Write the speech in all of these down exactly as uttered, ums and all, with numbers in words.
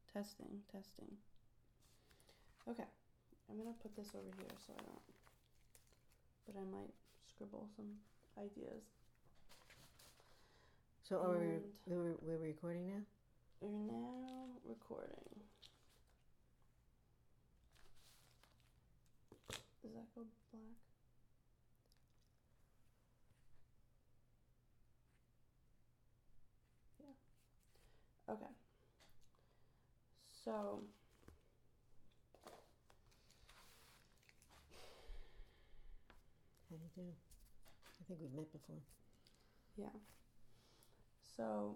Testing, testing. Okay. I'm going to put this over here so I don't... But I might scribble some ideas. So are we, we're, we're recording now? We're now recording. Does that go black? Yeah. Okay. So... How do you do? I think we've met before. Yeah. So,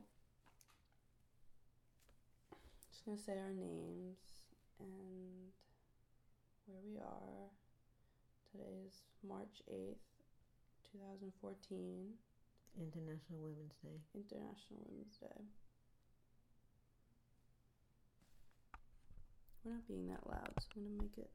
just going to say our names and where we are. Today is March eighth, twenty fourteen. International Women's Day. International Women's Day. We're not being that loud, so I'm going to make it...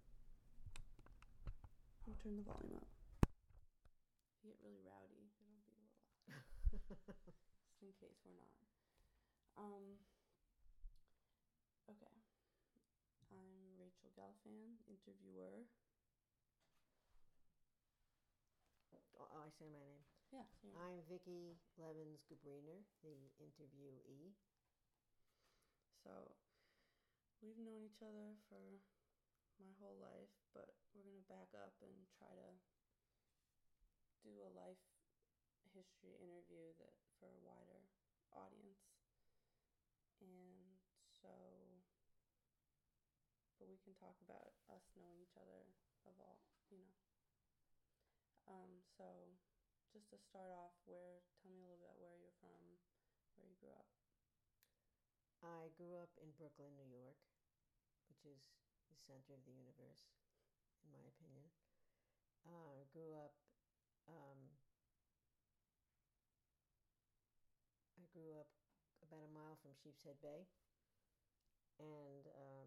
I'll turn the volume up. If you get really rowdy, it'll be a little loud. Just in case we're not. Um, okay. I'm Rachel Gelfand, interviewer. Oh, I say my name. Yeah. I'm Vicki Levens-Gabriner, the interviewee. So, we've known each other for my whole life, but we're going to back up and try to do a life history interview that for a wider audience. And so, but we can talk about us knowing each other of all, you know. Um, so, just to start off, where, tell me a little bit where you're from, where you grew up. I grew up in Brooklyn, New York, which is the center of the universe, in my opinion. I uh, grew up, um, I grew up about a mile from Sheepshead Bay, and um,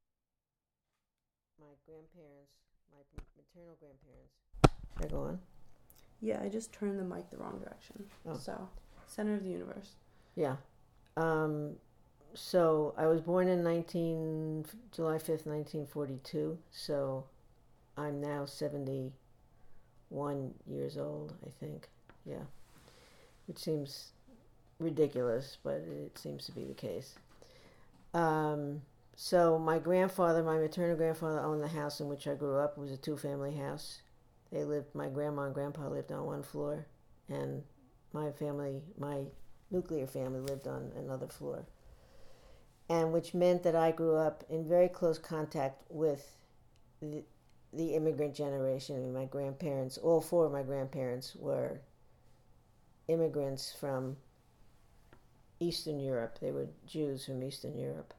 my grandparents, my maternal grandparents, they're going. Yeah, I just turned the mic the wrong direction. Oh. So, center of the universe. Yeah. Um, so I was born in nineteen July fifth, nineteen forty-two. So I'm now seventy-one years old, I think. Yeah. Which seems ridiculous, but it seems to be the case. Um, so my grandfather, my maternal grandfather, owned the house in which I grew up. It was a two-family house. They lived, my grandma and grandpa lived on one floor, and my family, my nuclear family lived on another floor. And which meant that I grew up in very close contact with the, the immigrant generation. I mean, my grandparents, all four of my grandparents were immigrants from Eastern Europe. They were Jews from Eastern Europe.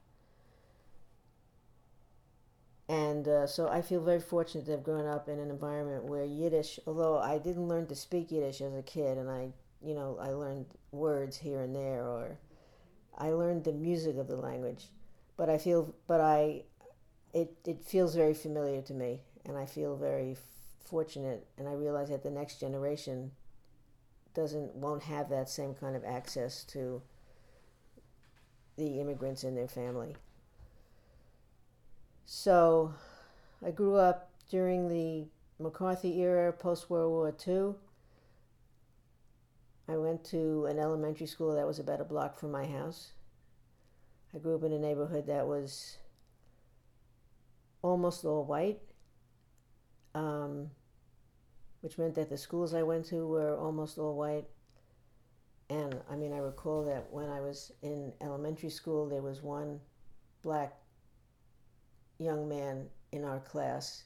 And uh, so I feel very fortunate to have grown up in an environment where Yiddish, although I didn't learn to speak Yiddish as a kid, and I, you know, I learned words here and there, or I learned the music of the language, but I feel, but I, it, it feels very familiar to me, and I feel very f- fortunate, and I realize that the next generation doesn't, won't have that same kind of access to the immigrants in their family. So I grew up during the McCarthy era, post-World War Two. I went to an elementary school that was about a block from my house. I grew up in a neighborhood that was almost all white, um, which meant that the schools I went to were almost all white. And I mean, I recall that when I was in elementary school, there was one black young man in our class,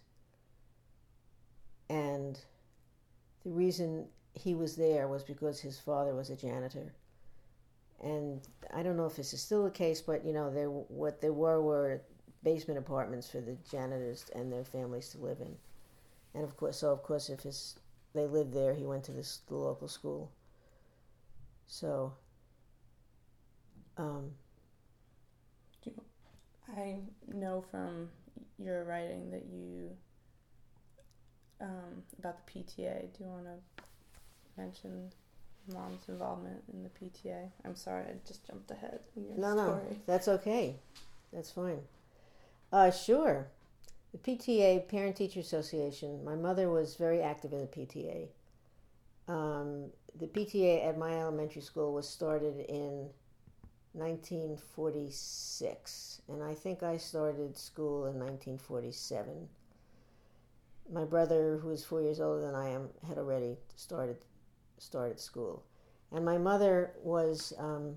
and the reason he was there was because his father was a janitor. And I don't know if this is still the case, but you know, there what there were were basement apartments for the janitors and their families to live in. And of course, so of course, if his they lived there, he went to this the local school. So, um, I know from your writing that you, um, about the P T A. Do you want to mention Mom's involvement in the P T A? I'm sorry, I just jumped ahead in your no, story. No, that's okay. That's fine. Uh, sure. The P T A, Parent Teacher Association, my mother was very active in the P T A. Um, the P T A at my elementary school was started in nineteen forty-six, and I think I started school in nineteen forty-seven. My brother, who is four years older than I am, had already started started school, and my mother was um,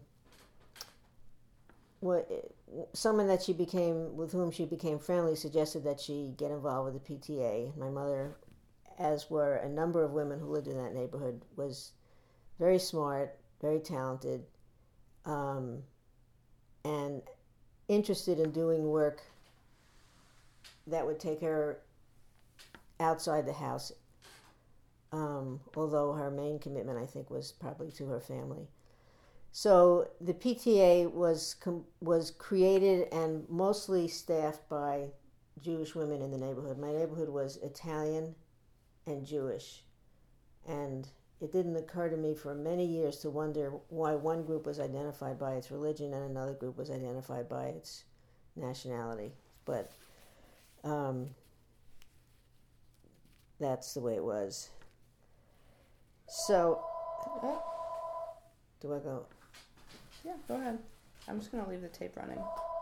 what someone that she became with whom she became friendly suggested that she get involved with the P T A. My mother, as were a number of women who lived in that neighborhood, was very smart, very talented, um, and interested in doing work that would take her outside the house, um, although her main commitment, I think, was probably to her family. So the P T A was com- was created and mostly staffed by Jewish women in the neighborhood. My neighborhood was Italian and Jewish, and it didn't occur to me for many years to wonder why one group was identified by its religion and another group was identified by its nationality. But um, that's the way it was. So, Oh, do I go? yeah, go ahead. I'm just going to leave the tape running.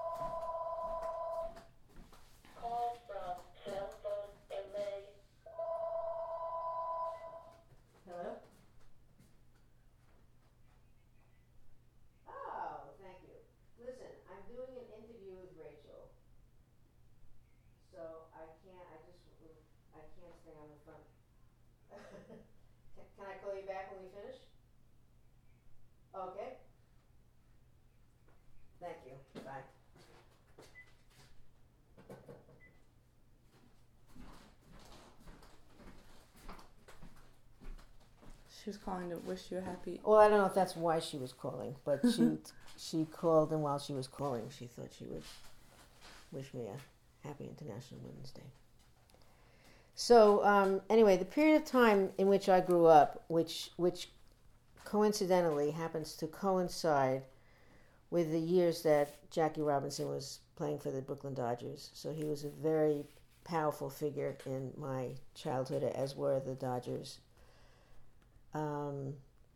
Call from cell phone M A. Hello? Oh, thank you. Listen, I'm doing an interview with Rachel, so I can't, I just, I can't stay on the phone. Can, can I call you back when we finish? Okay. Thank you. Bye. She was calling to wish you a happy... Well, I don't know if that's why she was calling, but she she called, and while she was calling, she thought she would wish me a happy International Women's Day. So um, anyway, the period of time in which I grew up, which which coincidentally happens to coincide with the years that Jackie Robinson was playing for the Brooklyn Dodgers. So he was a very powerful figure in my childhood, as were the Dodgers. Um,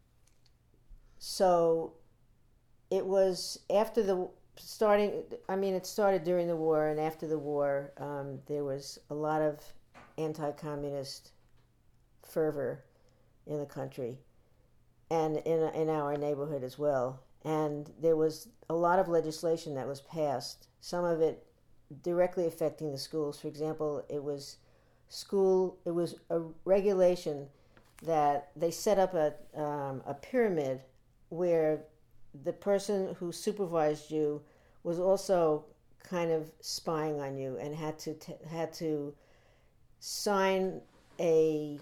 so it was after the starting, I mean, it started during the war, and after the war, um, there was a lot of anti-communist fervor in the country and in, in our neighborhood as well. And there was a lot of legislation that was passed, some of it directly affecting the schools. For example, it was school, it was a regulation that they set up a, um, a pyramid where the person who supervised you was also kind of spying on you and had to t- had to sign a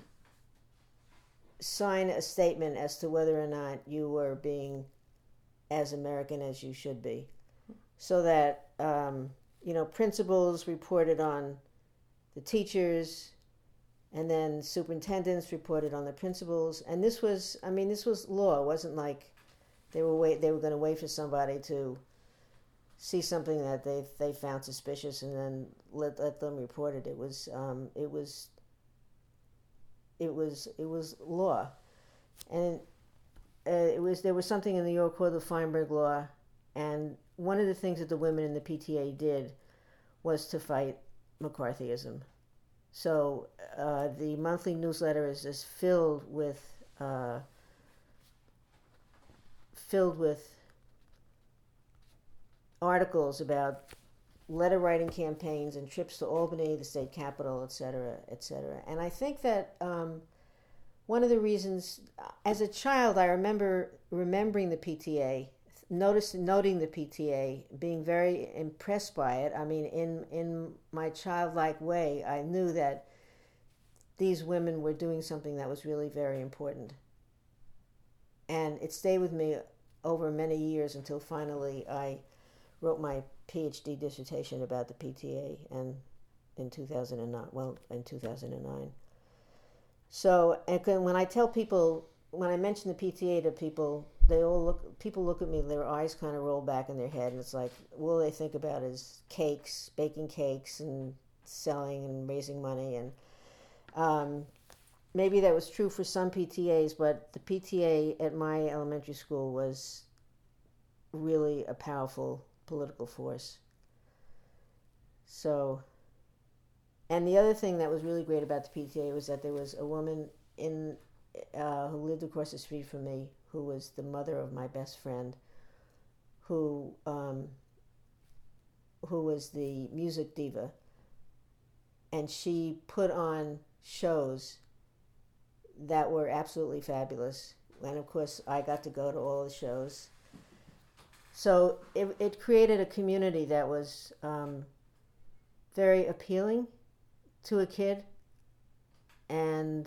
sign a statement as to whether or not you were being as American as you should be, so that um, you know, principals reported on the teachers, and then superintendents reported on the principals. And this was, I mean, this was law. It wasn't like they were wait they were going to wait for somebody to see something that they they found suspicious and then let let them report it. It was um, it was it was it was law, and uh, it was there was something in New York called the Feinberg Law, and one of the things that the women in the P T A did was to fight McCarthyism. So uh, the monthly newsletter is just filled with uh, filled with articles about letter writing campaigns and trips to Albany, the state capital, et cetera, et cetera. And I think that um, one of the reasons, as a child, I remember remembering the P T A, notice, noting the P T A, being very impressed by it. I mean, in, in my childlike way, I knew that these women were doing something that was really very important. And it stayed with me over many years until finally I wrote my PhD dissertation about the P T A and in two thousand nine, well, in two thousand nine. So, and when I tell people, when I mention the P T A to people, they all look, people look at me, their eyes kind of roll back in their head, and it's like, all they think about is cakes, baking cakes, and selling and raising money. And um, maybe that was true for some P T As, but the P T A at my elementary school was really a powerful political force. So, and the other thing that was really great about the P T A was that there was a woman in uh, who lived across the street from me, who was the mother of my best friend, who um, who was the music diva, and she put on shows that were absolutely fabulous. And of course, I got to go to all the shows. So it it created a community that was um, very appealing to a kid, and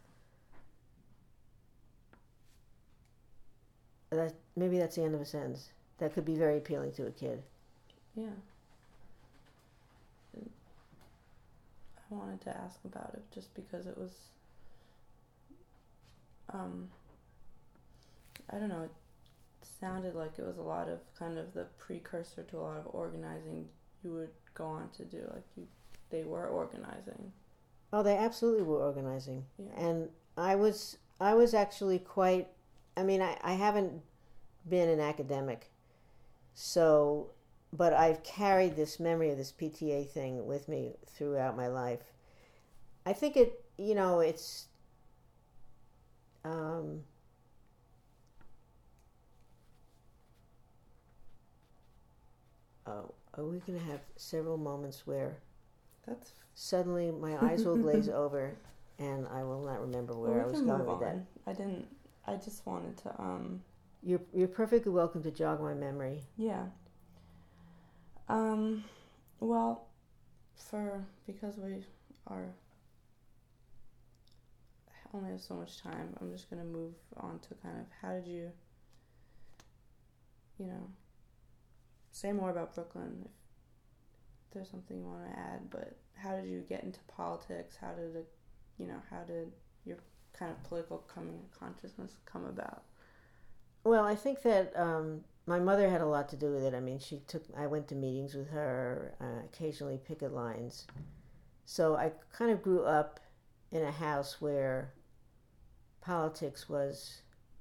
that maybe that's the end of a sentence. That could be very appealing to a kid. Yeah. I wanted to ask about it just because it was, um, I don't know, it sounded like it was a lot of kind of the precursor to a lot of organizing you would go on to do. Like you, they were organizing. Oh, they absolutely were organizing. Yeah. And I was, I was actually quite, I mean, I, I haven't been an academic, so, but I've carried this memory of this P T A thing with me throughout my life. I think it, you know, it's, um, oh, are we going to have several moments where That's suddenly my eyes will glaze over and I will not remember where well, I we was can going move with that. on. I didn't. I just wanted to. Um. You're you're perfectly welcome to jog my memory. Yeah. Um. Well, for because we are only have so much time, I'm just gonna move on to kind of how did you, you know, say more about Brooklyn if there's something you want to add. But how did you get into politics? How did it, you know, how did your kind of political coming consciousness come about? Well, I think that um, my mother had a lot to do with it. I mean, she took. I went to meetings with her, uh, occasionally picket lines. So I kind of grew up in a house where politics was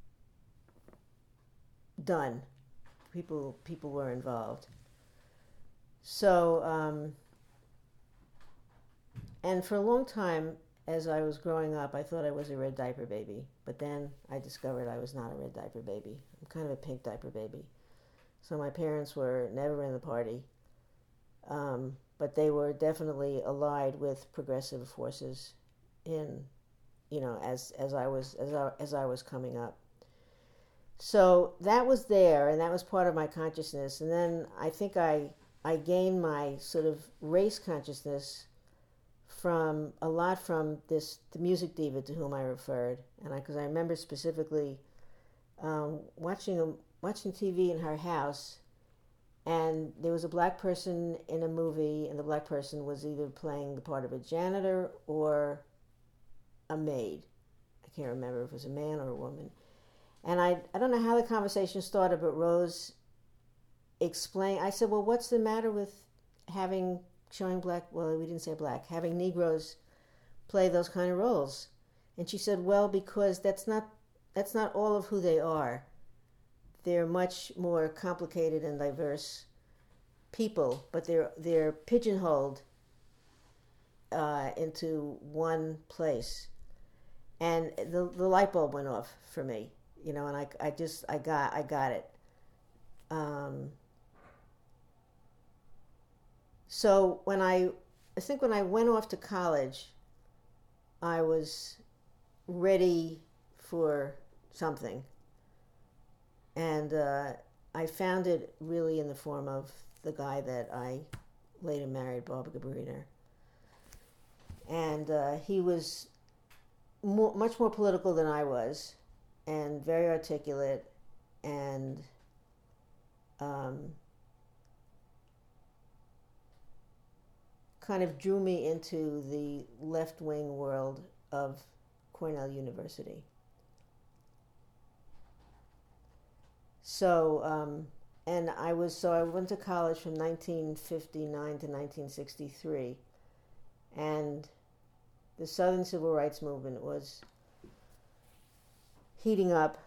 done. People people were involved. So, um, and for a long time, as I was growing up, I thought I was a red diaper baby. But then I discovered I was not a red diaper baby. I'm kind of a pink diaper baby. So my parents were never in the party. Um, but they were definitely allied with progressive forces in, you know, as, as I was as I, as I was coming up. So that was there, and that was part of my consciousness. And then I think I I gained my sort of race consciousness from a lot from this the music diva to whom I referred, and I because I remember specifically um, watching a, watching T V in her house, and there was a black person in a movie, and the black person was either playing the part of a janitor or a maid. I can't remember if it was a man or a woman. And I I don't know how the conversation started, but Rose explained. I said, "Well, what's the matter with having showing black? Well, we didn't say black. Having Negroes play those kind of roles?" And she said, "Well, because that's not that's not all of who they are. They're much more complicated and diverse people, but they're they're pigeonholed uh, into one place." And the the light bulb went off for me, you know, and I, I just I got I got it. Um, so when I I think when I went off to college, I was ready for something, and uh, I found it really in the form of the guy that I later married, Barbara Gabriner. And uh, he was more, much more political than I was, and very articulate, and um, kind of drew me into the left-wing world of Cornell University. So, um, and I was, so I went to college from nineteen fifty-nine to nineteen sixty-three. And the Southern Civil Rights Movement was heating up.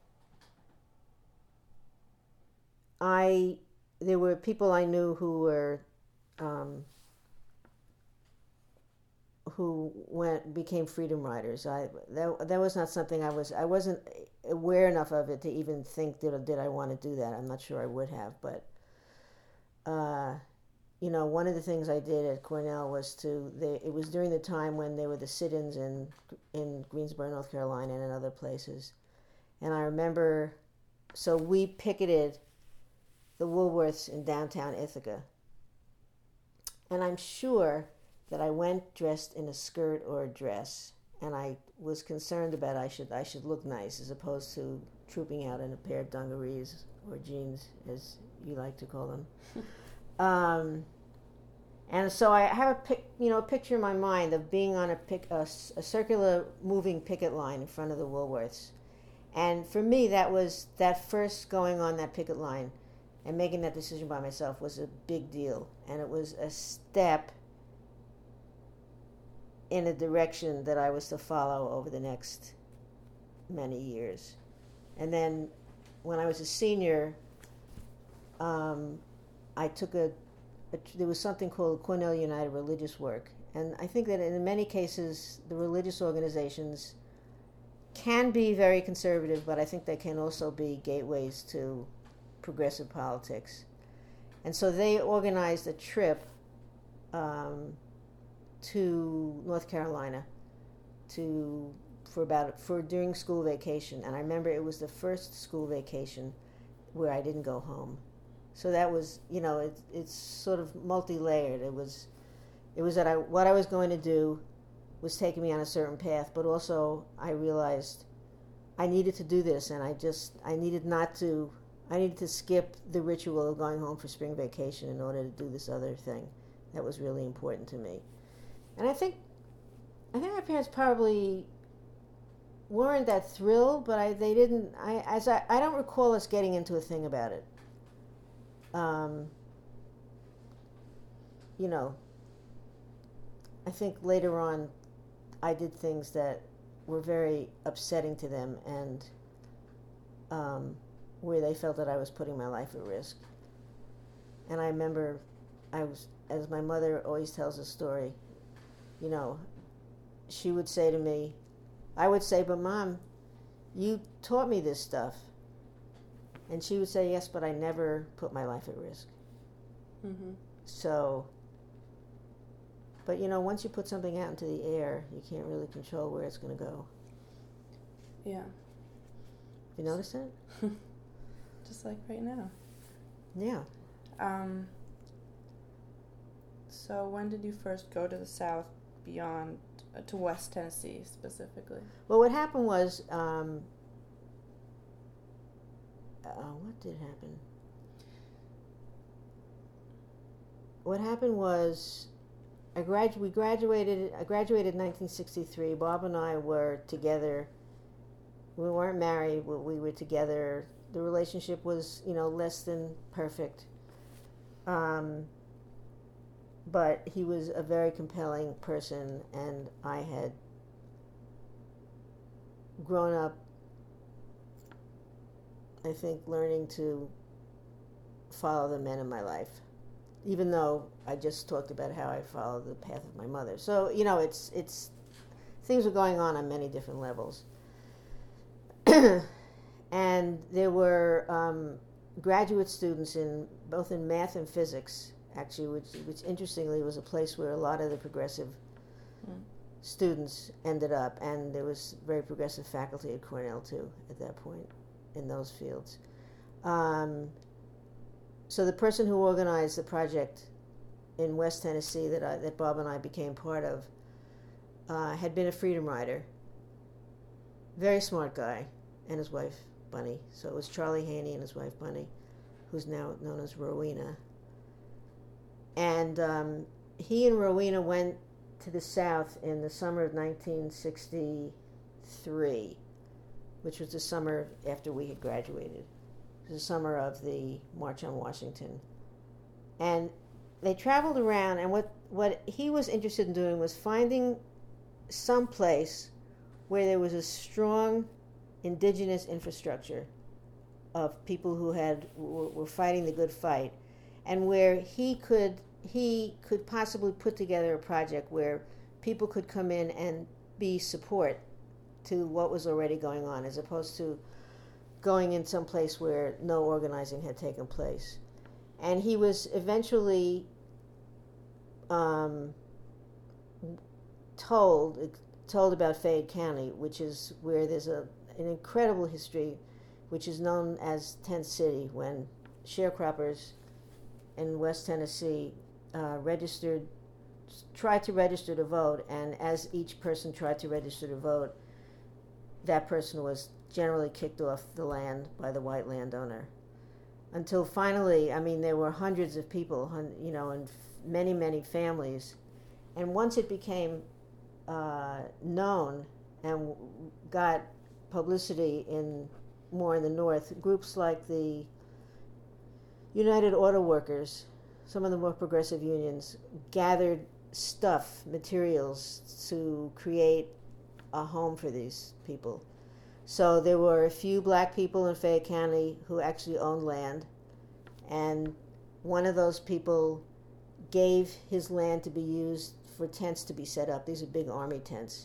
I, there were people I knew who were, um, who went became freedom riders. I that that was not something I was I wasn't aware enough of it to even think did did I want to do that. I'm not sure I would have, but uh, you know, one of the things I did at Cornell was to they, it was during the time when there were the sit-ins in in Greensboro, North Carolina, and in other places, and I remember, so we picketed the Woolworths in downtown Ithaca, and I'm sure that I went dressed in a skirt or a dress, and I was concerned about I should I should look nice as opposed to trooping out in a pair of dungarees or jeans, as you like to call them. um, and so I have a pic, you know, a picture in my mind of being on a, pic, a, a circular moving picket line in front of the Woolworths, and for me that was that first going on that picket line and making that decision by myself was a big deal, and it was a step in a direction that I was to follow over the next many years. And then when I was a senior, um, I took a, a, there was something called Cornell United Religious Work. And I think that in many cases, the religious organizations can be very conservative, but I think they can also be gateways to progressive politics. And so they organized a trip um, to North Carolina to for about for during school vacation, and I remember it was the first school vacation where I didn't go home. So that was, you know, it, it's sort of multi-layered. It was it was that I what I was going to do was taking me on a certain path, but also I realized I needed to do this, and I just I needed not to I needed to skip the ritual of going home for spring vacation in order to do this other thing that was really important to me. And I think, I think my parents probably weren't that thrilled, but I they didn't. I as I, I don't recall us getting into a thing about it. Um, you know, I think later on, I did things that were very upsetting to them, and um, where they felt that I was putting my life at risk. And I remember, I was, as my mother always tells a story. You know, she would say to me, I would say, but Mom, you taught me this stuff. And she would say, yes, but I never put my life at risk. Mm-hmm. So, but you know, once you put something out into the air, you can't really control where it's going to go. Yeah. You notice that? Just like right now. Yeah. Um. So when did you first go to the South beyond, uh, to West Tennessee specifically? Well, what happened was, um, uh, what did happen? What happened was, I gradu- we graduated, I graduated in nineteen sixty-three. Bob and I were together. We weren't married, but we were together. The relationship was, you know, less than perfect. Um, but he was a very compelling person, and I had grown up, I think, learning to follow the men in my life, even though I just talked about how I followed the path of my mother. So, you know, it's it's things were going on on many different levels. And there were um, graduate students in both in math and physics, actually, which, which interestingly was a place where a lot of the progressive mm. students ended up, and there was very progressive faculty at Cornell too at that point in those fields. Um, so the person who organized the project in West Tennessee that I, that Bob and I became part of uh, had been a freedom rider, very smart guy, and his wife Bunny. So it was Charlie Haney and his wife Bunny, who's now known as Rowena. And um, he and Rowena went to the South in the summer of nineteen sixty-three, which was the summer after we had graduated. the summer of the March on Washington. And they traveled around, and what, what he was interested in doing was finding some place where there was a strong indigenous infrastructure of people who had were, were fighting the good fight, and where he could he could possibly put together a project where people could come in and be support to what was already going on, as opposed to going in some place where no organizing had taken place. And he was eventually um, told told about Fayette County, which is where there's a an incredible history, which is known as Tent City, when sharecroppers in West Tennessee uh, registered, tried to register to vote, and as each person tried to register to vote, that person was generally kicked off the land by the white landowner. Until finally, I mean, there were hundreds of people, you know, and many, many families. And once it became uh, known and got publicity in more in the North, groups like the United Auto Workers, some of the more progressive unions, gathered stuff, materials to create a home for these people. So there were a few black people in Fayette County who actually owned land, and one of those people gave his land to be used for tents to be set up. These are big army tents.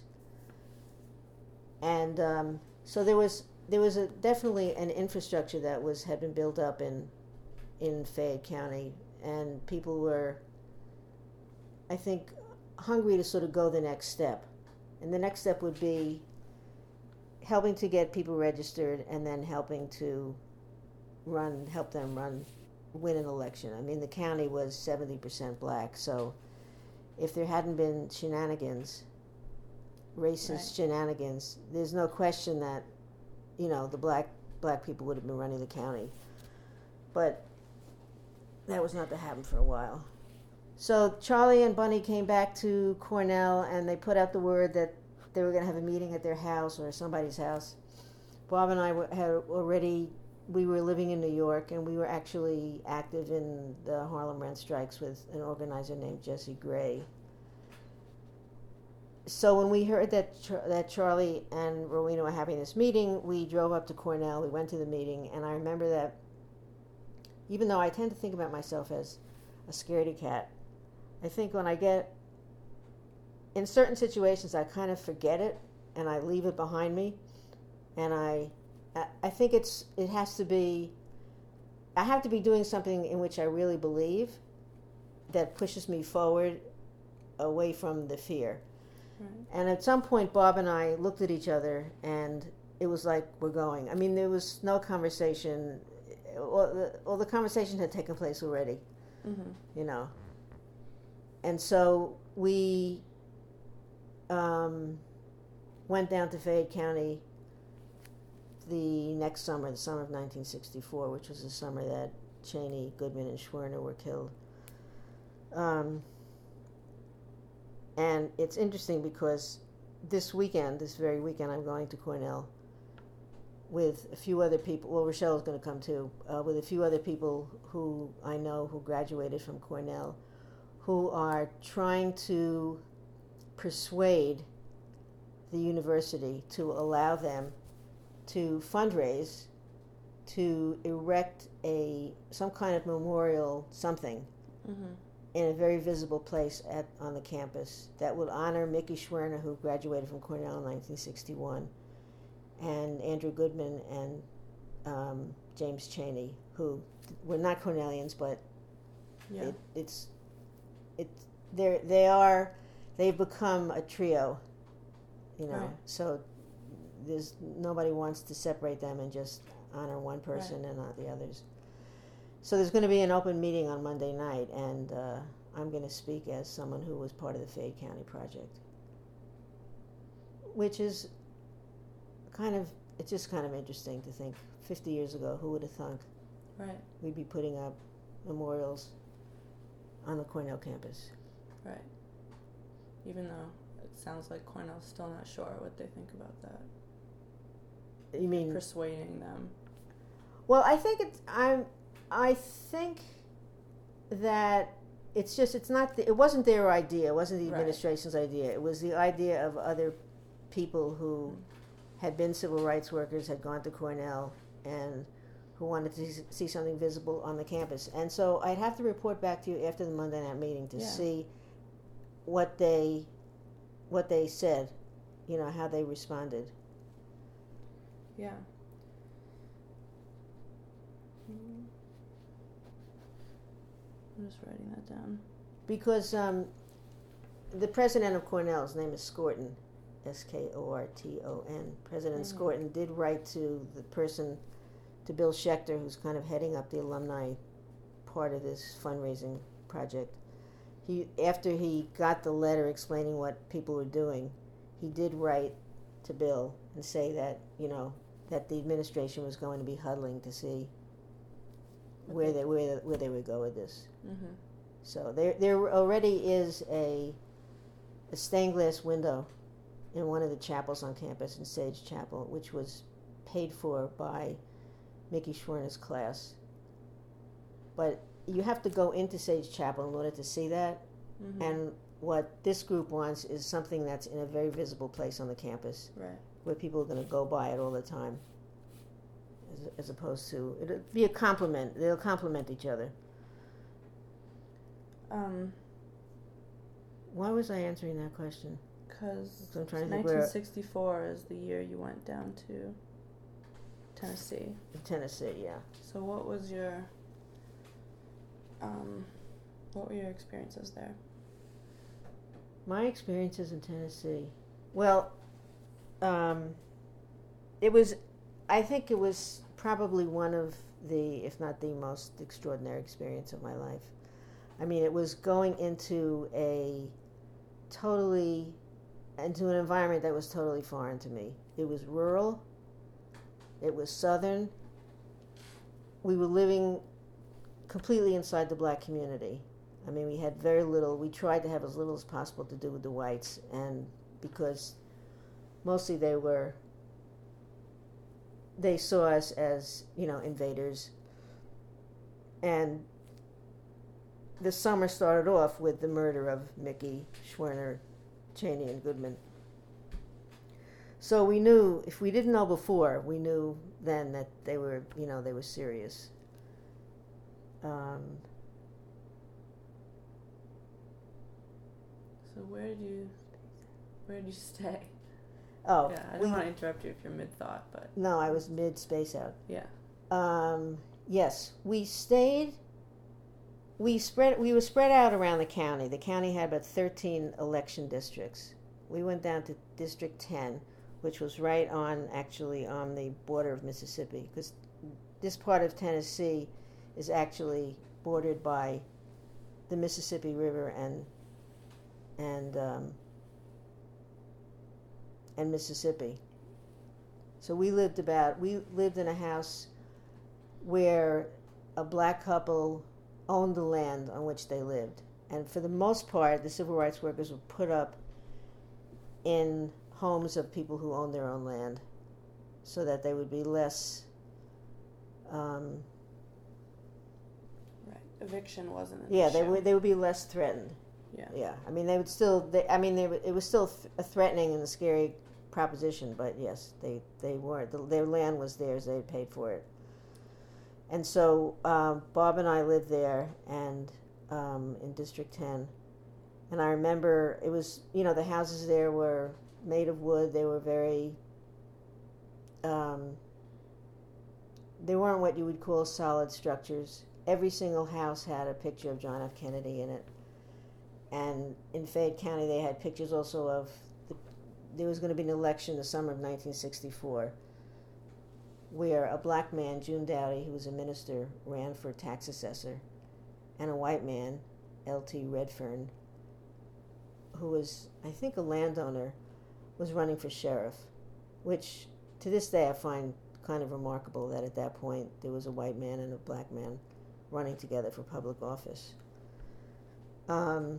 And um, so there was there was a, definitely an infrastructure that was had been built up in in Fayette County, and people were, I think, hungry to sort of go the next step. And the next step would be helping to get people registered, and then helping to run, help them run, win an election. I mean, the county was seventy percent black, so if there hadn't been shenanigans, racist right. shenanigans, there's no question that, you know, the black black people would have been running the county. But that was not to happen for a while. So Charlie and Bunny came back to Cornell, and they put out the word that they were going to have a meeting at their house or somebody's house. Bob and I were, had already, we were living in New York, and we were actually active in the Harlem rent strikes with an organizer named Jesse Gray. So when we heard that Char- that Charlie and Rowena were having this meeting, we drove up to Cornell, we went to the meeting, and I remember that even though I tend to think about myself as a scaredy cat, I think when I get in certain situations, I kind of forget it and I leave it behind me, and I, I think it's it has to be, I have to be doing something in which I really believe, that pushes me forward, away from the fear. Right. And at some point, Bob and I looked at each other, and it was like, we're going. I mean, there was no conversation. Well, the, well, the conversation had taken place already, mm-hmm. you know. And so we um, went down to Fayette County the next summer, the summer of nineteen sixty-four, which was the summer that Cheney, Goodman, and Schwerner were killed. Um, and it's interesting because this weekend, this very weekend, I'm going to Cornell with a few other people. Well, Rochelle's going to come too, uh, with a few other people who I know who graduated from Cornell, who are trying to persuade the university to allow them to fundraise to erect a some kind of memorial something mm-hmm. in a very visible place at on the campus that would honor Mickey Schwerner, who graduated from Cornell in nineteen sixty-one, and Andrew Goodman and um, James Cheney, who were not Cornellians, but yeah. it, it's it they they are they've become a trio, you know. Right. So there's nobody wants to separate them and just honor one person right. and not the others. So there's going to be an open meeting on Monday night, and uh, I'm going to speak as someone who was part of the Fayette County project, which is kind of, it's just kind of interesting to think fifty years ago, who would have thunk right. we'd be putting up memorials on the Cornell campus. Right. Even though it sounds like Cornell's still not sure what they think about that. You mean persuading them? Well, I think it's I'm I think that it's just it's not the, it wasn't their idea. It wasn't the Right. administration's idea. It was the idea of other people who Mm. had been civil rights workers, had gone to Cornell, and who wanted to see- see something visible on the campus. And so I'd have to report back to you after the Monday night meeting to Yeah. see what they what they said, you know, how they responded. Yeah. Mm. I'm just writing that down. Because um, the president of Cornell, his name is Skorton, S K O R T O N. President Mhm. Skorton did write to the person, to Bill Schechter, who's kind of heading up the alumni part of this fundraising project. He, after he got the letter explaining what people were doing, he did write to Bill and say that, you know, that the administration was going to be huddling to see where they where, where they would go with this. Mm-hmm. So there there already is a a stained glass window in one of the chapels on campus in Sage Chapel, which was paid for by Mickey Schwerner's class. But you have to go into Sage Chapel in order to see that. Mm-hmm. And what this group wants is something that's in a very visible place on the campus, Right. where people are going to go by it all the time, as, as opposed to it'll be a complement. They'll complement each other. Um, Why was I answering that question? because So I'm trying to think where- nineteen sixty-four is the year you went down to Tennessee. In Tennessee, yeah. So what was your, um, what were your experiences there? My experiences in Tennessee. Well, um, it was, I think it was probably one of the, if not the most extraordinary experience of my life. I mean, it was going into a totally, into an environment that was totally foreign to me. It was rural. It was southern. We were living completely inside the black community. I mean, we had very little, we tried to have as little as possible to do with the whites, and because mostly they were, they saw us as, you know, invaders. And the summer started off with the murder of Mickey Schwerner, Cheney, and Goodman. So we knew, if we didn't know before, we knew then that they were, you know, they were serious. Um, So where did you, where did you stay? oh, Yeah, I we, don't want to interrupt you if you're mid-thought, but no, I was mid space out. yeah. Um, yes, we stayed. We spread. We were spread out around the county. The county had about thirteen election districts. We went down to District ten, which was right on, actually, on the border of Mississippi, because this part of Tennessee is actually bordered by the Mississippi River and and um, and Mississippi. So we lived about. We lived in a house where a black couple owned the land on which they lived. And for the most part, the civil rights workers were put up in homes of people who owned their own land so that they would be less... Um, Right. Eviction wasn't an yeah, they issue. would, they would be less threatened. Yeah. Yeah, I mean, they would still... They, I mean, they, would- it was still th- a threatening and a scary proposition, but yes, they, they weren't. The, their land was theirs. They had paid for it. And so um, Bob and I lived there, and um, in District ten. And I remember it was, you know, the houses there were made of wood. They were very, um, they weren't what you would call solid structures. Every single house had a picture of John F. Kennedy in it. And in Fayette County, they had pictures also of, the, there was going to be an election in the summer of nineteen sixty-four. Where a black man, June Dowdy, who was a minister, ran for tax assessor, and a white man, L T Redfern, who was, I think, a landowner, was running for sheriff, which to this day I find kind of remarkable that at that point there was a white man and a black man running together for public office. Um,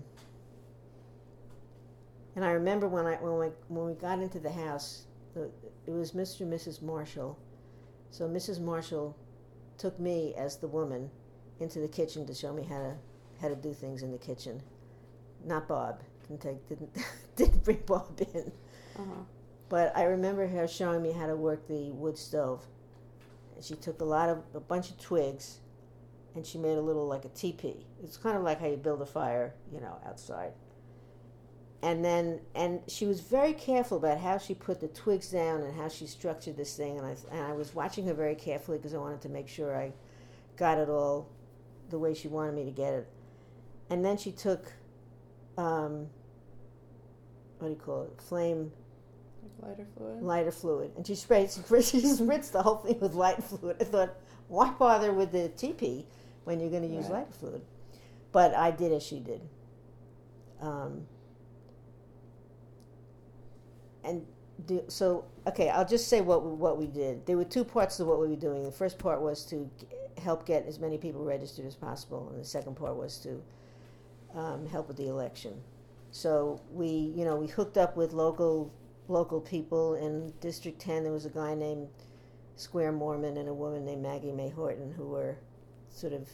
and I remember when I when we when we got into the house, the, it was Mister and Missus Marshall. So Missus Marshall took me as the woman into the kitchen to show me how to how to do things in the kitchen. Not Bob. Didn't take didn't didn't bring Bob in. Uh-huh. But I remember her showing me how to work the wood stove. And she took a lot of a bunch of twigs, and she made a little like a teepee. It's kind of like how you build a fire, you know, outside. And then, and she was very careful about how she put the twigs down and how she structured this thing. And I, and I was watching her very carefully because I wanted to make sure I got it all the way she wanted me to get it. And then she took, um, what do you call it, flame... Lighter fluid? Lighter fluid. And she sprayed, she spritzed the whole thing with lighter fluid. I thought, why bother with the teepee when you're going to use Right. lighter fluid? But I did as she did. Um... And do, so, okay, I'll just say what we, what we did. There were two parts to what we were doing. The first part was to g- help get as many people registered as possible, and the second part was to um, help with the election. So we, you know, we hooked up with local local people. In District ten, there was a guy named Square Mormon and a woman named Maggie May Horton who were sort of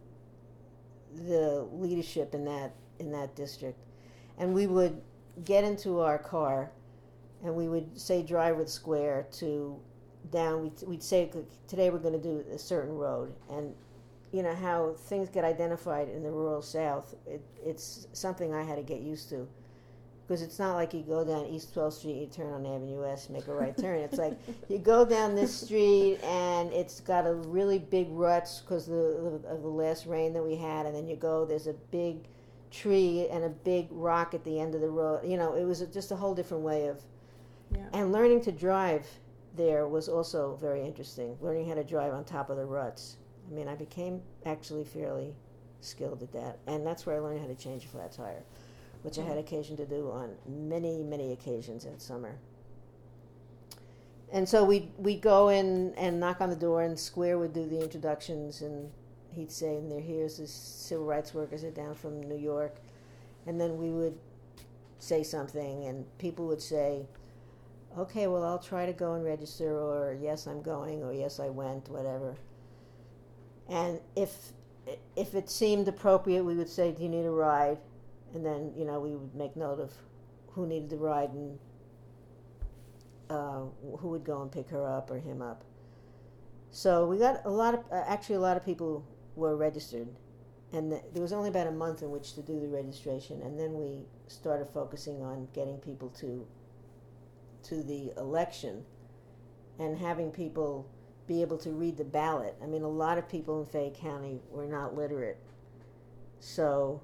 the leadership in that in that district. And we would get into our car, and we would say drive with Square to down, we'd, we'd say today we're going to do a certain road. And you know how things get identified in the rural South, it, it's something I had to get used to. Because it's not like you go down East twelfth Street, you turn on Avenue S, make a right turn. It's like you go down this street and it's got a really big ruts because of the, of the last rain that we had, and then you go, there's a big tree and a big rock at the end of the road. You know, it was just a whole different way of... Yeah. And learning to drive there was also very interesting, learning how to drive on top of the ruts. I mean, I became actually fairly skilled at that, and that's where I learned how to change a flat tire, which I had occasion to do on many, many occasions that summer. And so we'd, we'd go in and knock on the door, and Square would do the introductions, and he'd say, and there, here's the civil rights workers are down from New York. And then we would say something, and people would say, okay, well, I'll try to go and register, or yes, I'm going, or yes, I went, whatever. And if if it seemed appropriate, we would say, do you need a ride? And then, you know, we would make note of who needed the ride and uh, who would go and pick her up or him up. So we got a lot of, uh, actually a lot of people were registered. And the, there was only about a month in which to do the registration. And then we started focusing on getting people to to the election and having people be able to read the ballot. I mean, a lot of people in Fayette County were not literate. So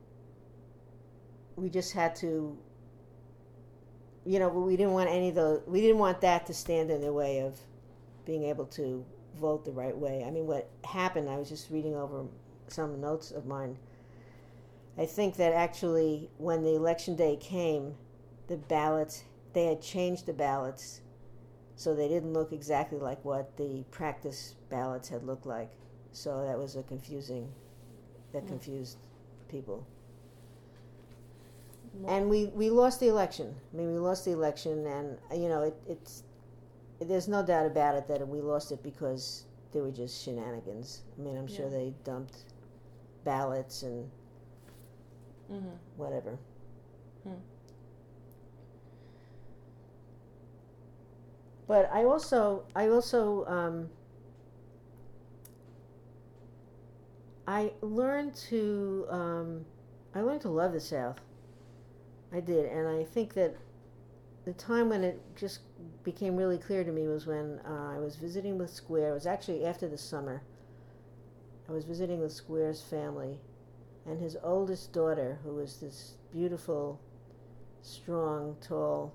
we just had to, you know, we didn't want any of the, we didn't want that to stand in the way of being able to vote the right way. I mean, what happened, I was just reading over some notes of mine. I think that actually when the election day came, the ballots, they had changed the ballots so they didn't look exactly like what the practice ballots had looked like. So that was a confusing, that confused people. And we, we lost the election. I mean, we lost the election, and, you know, it, it's, there's no doubt about it that we lost it because they were just shenanigans. I mean, I'm sure Yeah. they dumped ballots and Mm-hmm. whatever. Hmm. But I also, I also, um, I learned to, um, I learned to love the South. I did, and I think that the time when it just became really clear to me was when uh, I was visiting with Square. It was actually after the summer. I was visiting with Square's family, and his oldest daughter, who was this beautiful, strong, tall,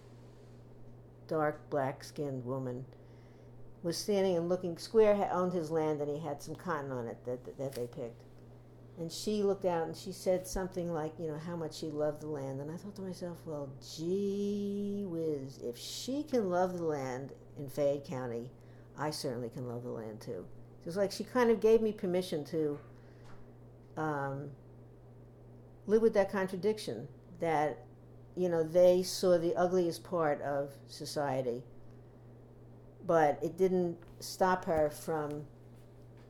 dark, black-skinned woman, was standing and looking. Square had owned his land, and he had some cotton on it that, that, that they picked. And she looked out and she said something like, you know, how much she loved the land. And I thought to myself, well, gee whiz, if she can love the land in Fayette County, I certainly can love the land too. It was like she kind of gave me permission to um, live with that contradiction, that, you know, they saw the ugliest part of society, but it didn't stop her from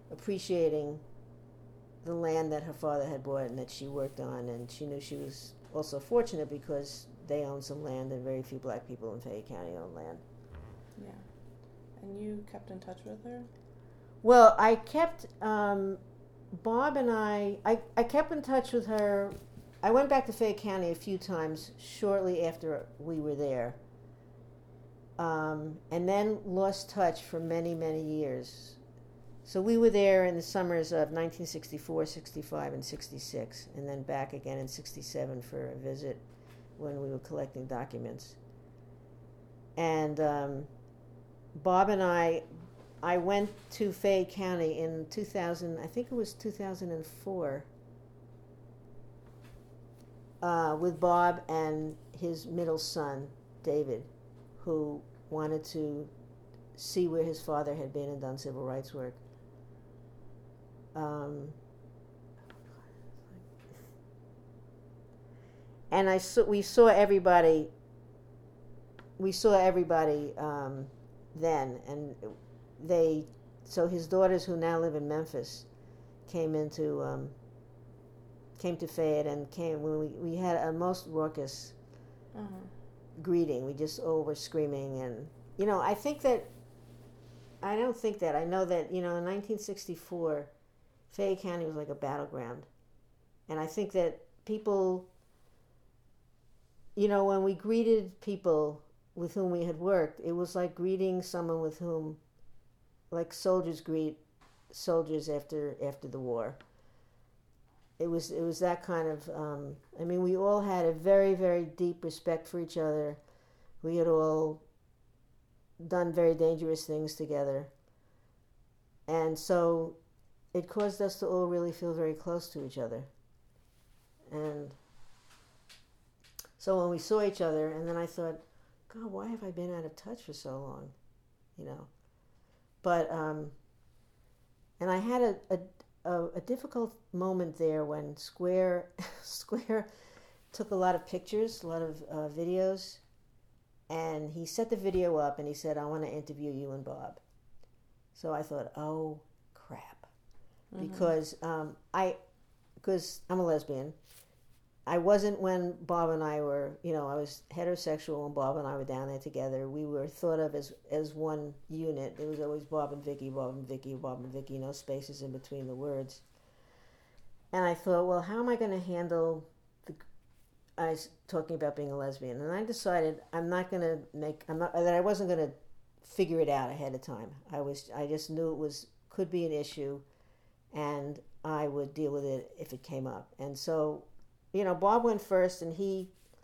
appreciating the land that her father had bought and that she worked on, and she knew she was also fortunate because they owned some land, and very few black people in Fayette County own land. Yeah. And you kept in touch with her? Well, I kept, um, Bob and I, I, I kept in touch with her. I went back to Fayette County a few times shortly after we were there, um, and then lost touch for many, many years. So we were there in the summers of nineteen sixty-four, sixty-five, and sixty-six, and then back again in sixty-seven for a visit when we were collecting documents. And um, Bob and I, I went to Fayette County in two thousand, I think it was two thousand four, uh, with Bob and his middle son, David, who wanted to see where his father had been and done civil rights work. Um, and I saw, we saw everybody, we saw everybody um, then, and they, so his daughters who now live in Memphis came into, um, came to Fayette and came, when we, we had a most raucous uh-huh. greeting. We just all were screaming, and, you know, I think that, I don't think that, I know that, you know, in nineteen sixty-four, Fayette County was like a battleground. And I think that people, you know, when we greeted people with whom we had worked, it was like greeting someone with whom, like soldiers greet soldiers after after the war. It was it was that kind of, um, I mean, we all had a very, very deep respect for each other. We had all done very dangerous things together. And so it caused us to all really feel very close to each other. And so when we saw each other, and then I thought, God, why have I been out of touch for so long? You know. But, um, and I had a, a, a, a difficult moment there when Square, Square took a lot of pictures, a lot of uh, videos, and he set the video up and he said, I want to interview you and Bob. So I thought, oh, crap. Mm-hmm. Because um, I, because I'm a lesbian. I wasn't when Bob and I were, you know, I was heterosexual when Bob and I were down there together. We were thought of as as one unit. It was always Bob and Vicky, Bob and Vicky, Bob and Vicky, no spaces in between the words. And I thought, well, how am I going to handle the, I was talking about being a lesbian. And I decided I'm not going to make, I'm not, that I wasn't going to figure it out ahead of time. I was, I just knew it was, could be an issue, and I would deal with it if it came up. And so, you know, Bob went first, and he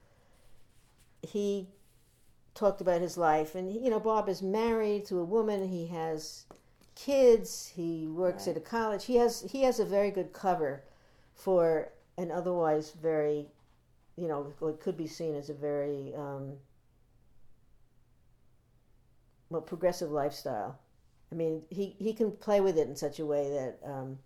he talked about his life. And, he, you know, Bob is married to a woman. He has kids. He works right. at a college. He has he has a very good cover for an otherwise very, you know, what could be seen as a very, um, well, progressive lifestyle. I mean, he, he can play with it in such a way that um,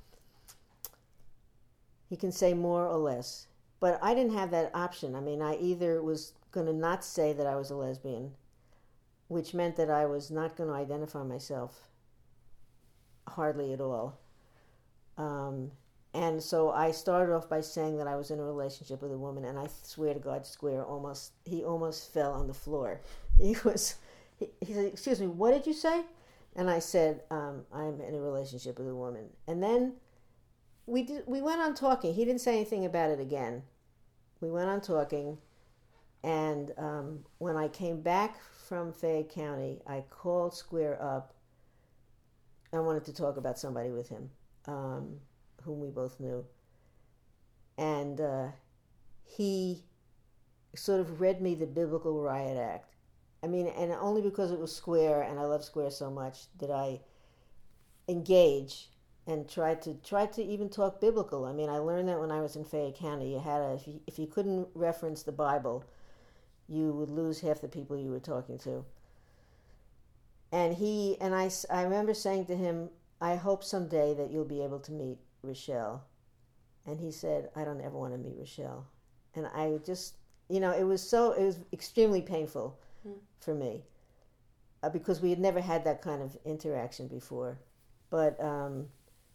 he can say more or less. But I didn't have that option. I mean, I either was going to not say that I was a lesbian, which meant that I was not going to identify myself hardly at all. Um, and so I started off by saying that I was in a relationship with a woman, and I swear to God, Square almost, he almost fell on the floor. He was, he, he said, excuse me, what did you say? And I said, um, I'm in a relationship with a woman. And then we did, we went on talking. He didn't say anything about it again. We went on talking. And um, when I came back from Fayette County, I called Square up. I wanted to talk about somebody with him, um, whom we both knew. And uh, he sort of read me the Biblical Riot Act. I mean, and only because it was Square, and I love Square so much, did I engage and try to try to even talk biblical. I mean, I learned that when I was in Fayette County. You had a, if you, if you couldn't reference the Bible, you would lose half the people you were talking to. And he and I, I remember saying to him, I hope someday that you'll be able to meet Rochelle. And he said, I don't ever want to meet Rochelle. And I just, you know, it was so, it was extremely painful for me, uh, because we had never had that kind of interaction before. But um,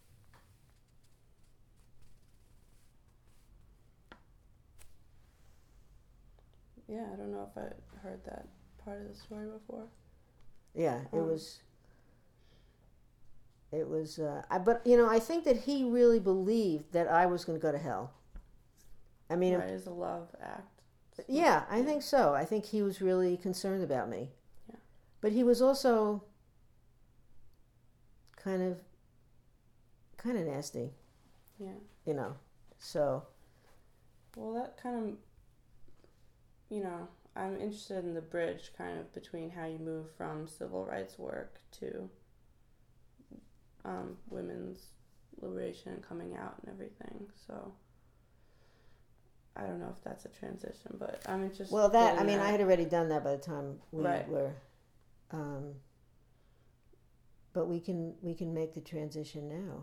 Yeah, I don't know if I heard that part of the story before. yeah, it Um, was. It was. Uh, I, but you know, I think that he really believed that I was going to go to hell. I mean, right, it's a love act. It's not- yeah, I think so. I think he was really concerned about me. Yeah. But he was also kind of, kind of nasty, Yeah. you know. So Well, that kind of, you know, I'm interested in the bridge kind of between how you move from civil rights work to um, women's liberation and coming out and everything. So I don't know if that's a transition, but I'm interested. well, that I in mean, that. I had already done that by the time we Right. were. Um, but we can we can make the transition now.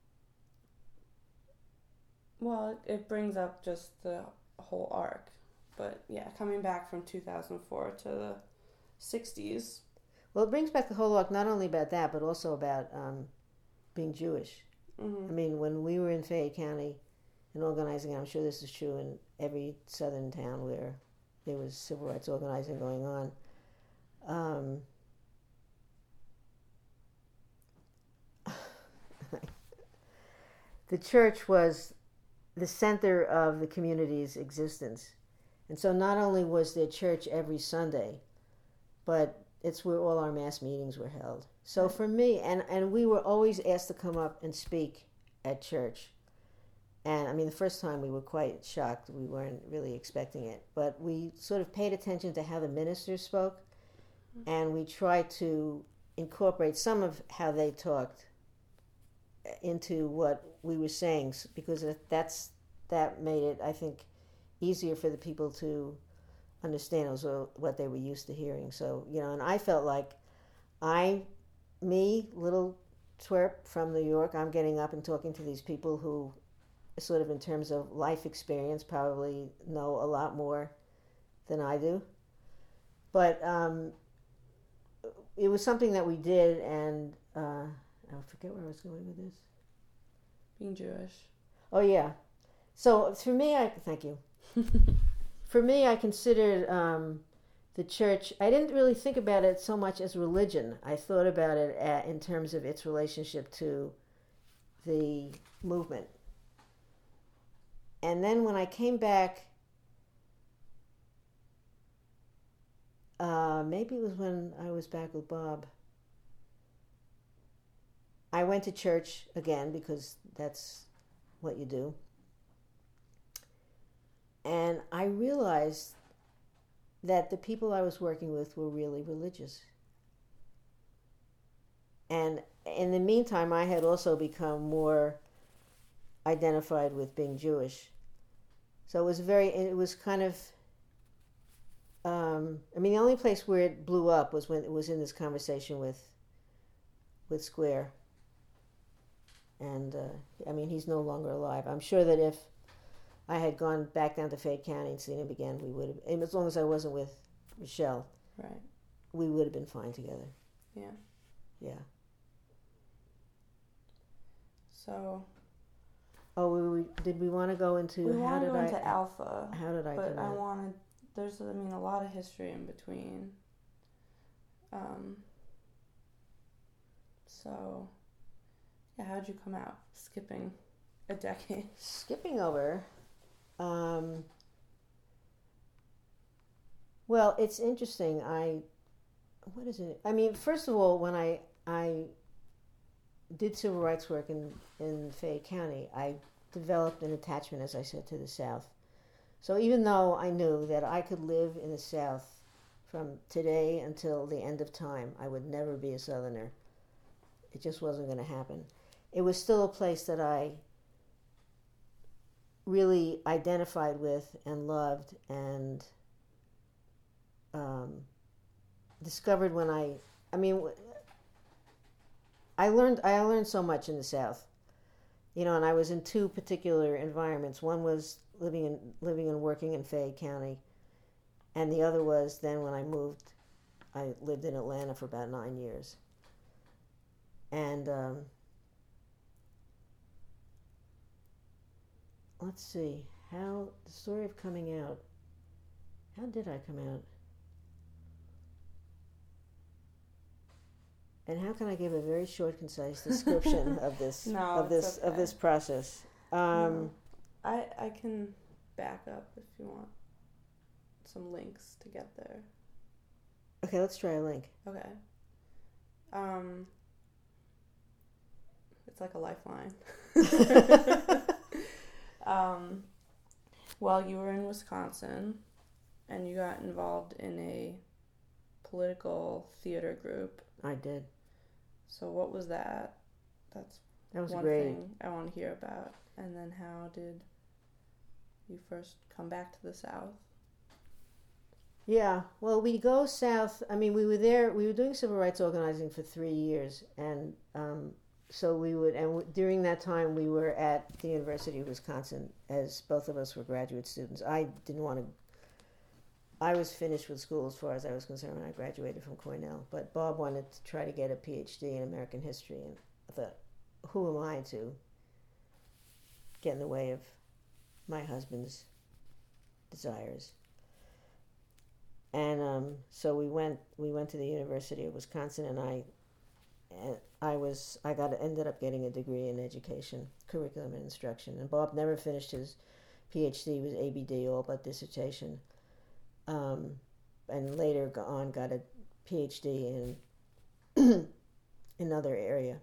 Well, it, it brings up just the whole arc. But yeah, coming back from two thousand four to the sixties. Well, it brings back the whole arc, not only about that, but also about um, being Jewish. Mm-hmm. I mean, when we were in Fayette County and organizing, I'm sure this is true in every southern town where there was civil rights organizing going on. Um, the church was the center of the community's existence. And so not only was there church every Sunday, but it's where all our mass meetings were held. So for me, and, and we were always asked to come up and speak at church. And I mean, the first time we were quite shocked. We weren't really expecting it. But we sort of paid attention to how the ministers spoke, and we tried to incorporate some of how they talked into what we were saying, because that's that made it, I think, easier for the people to understand. It was what they were used to hearing. So, you know, and I felt like I, me, little twerp from New York, I'm getting up and talking to these people who, sort of in terms of life experience, probably know a lot more than I do. But um, it was something that we did, and uh, I forget where I was going with this. Being Jewish. Oh, yeah. So for me, I thank you. For me, I considered um, the church, I didn't really think about it so much as religion. I thought about it at, in terms of its relationship to the movement. And then when I came back, uh, maybe it was when I was back with Bob, I went to church again because that's what you do. And I realized that the people I was working with were really religious. And in the meantime, I had also become more identified with being Jewish. So it was very, it was kind of, um, I mean, the only place where it blew up was when it was in this conversation with, with Square. And, uh, I mean, he's no longer alive. I'm sure that if I had gone back down to Fayette County and seen him again, we would have, and as long as I wasn't with Michelle, Right. we would have been fine together. Yeah. Yeah. So Oh, we, we, did we want to go into we how want to did go I into Alpha, how did I but do I that? wanted. There's, I mean, a lot of history in between. Um. So, yeah, how'd you come out? Skipping a decade. Skipping over. Um, well, it's interesting. I, what is it? I mean, first of all, when I I did civil rights work in in Fayette County, I developed an attachment, as I said, to the South. So even though I knew that I could live in the South from today until the end of time, I would never be a Southerner. It just wasn't going to happen. It was still a place that I really identified with and loved and um, discovered when I, I mean, I learned I learned so much in the South, you know, and I was in two particular environments. One was living in living and working in Fayette County, and the other was then when I moved, I lived in Atlanta for about nine years. and um, let's see how the story of coming out. How did I come out? And how can I give a very short, concise description of this No, of it's this okay. of this process? Um, No. I I can back up if you want some links to get there. Okay, let's try a link. Okay. Um, it's like a lifeline. um, while you were in Wisconsin, and you got involved in a political theater group. I did. So what was that? That's That was one great. thing I want to hear about. And then how did you first come back to the South? Yeah, well, we go south. I mean, we were there. We were doing civil rights organizing for three years, and um, so we would. And w- during that time, we were at the University of Wisconsin, as both of us were graduate students. I didn't want to. I was finished with school as far as I was concerned when I graduated from Cornell, but Bob wanted to try to get a P H D in American history, and I thought, who am I to get in the way of my husband's desires? And um, so we went. We went to the University of Wisconsin, and I, and I was. I got ended up getting a degree in education, curriculum and instruction. And Bob never finished his P H D. He was A B D, all but dissertation. Um, and later on, got a P H D in another area.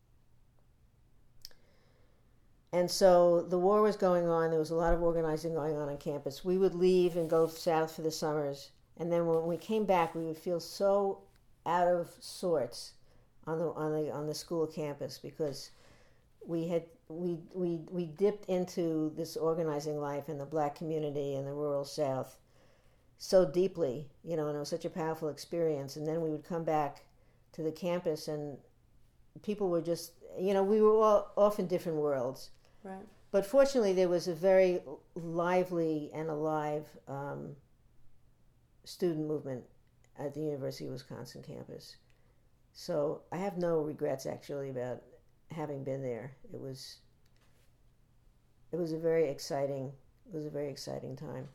And so the war was going on. There was a lot of organizing going on on campus. We would leave and go south for the summers. And then when we came back, we would feel so out of sorts on the on the on the school campus because we had we we we dipped into this organizing life in the black community in the rural South so deeply, you know, and it was such a powerful experience. And then we would come back to the campus, and people were just, you know, we were all off in different worlds. Right. But fortunately, there was a very lively and alive um, student movement at the University of Wisconsin campus. So I have no regrets actually about having been there. It was it was a very exciting it was a very exciting time.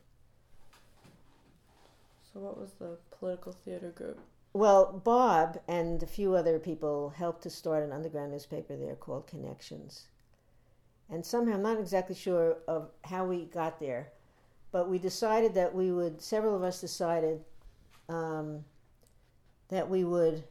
So what was the political theater group? Well, Bob and a few other people helped to start an underground newspaper there called Connections. And somehow, I'm not exactly sure of how we got there, but we decided that we would, several of us decided um, that we would,